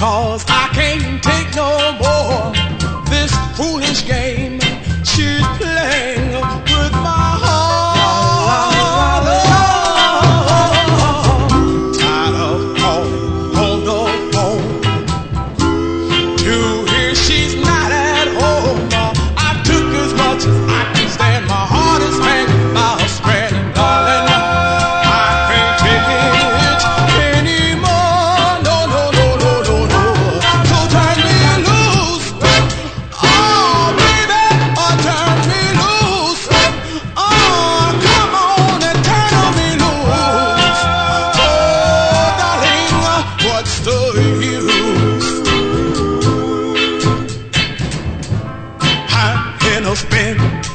'cause I can't take no more this foolish game she's playing with my heart. Tired of calling on the phone to hear she's not at home. I took as much as I can stand. My heart is hanging by a strand, and darling, I can't take it anymore. No, no, no, no, no, no. So turn me loose, oh baby, turn me loose. Oh, come on and turn me loose. Oh, darling, what's the use? I'm in a spin.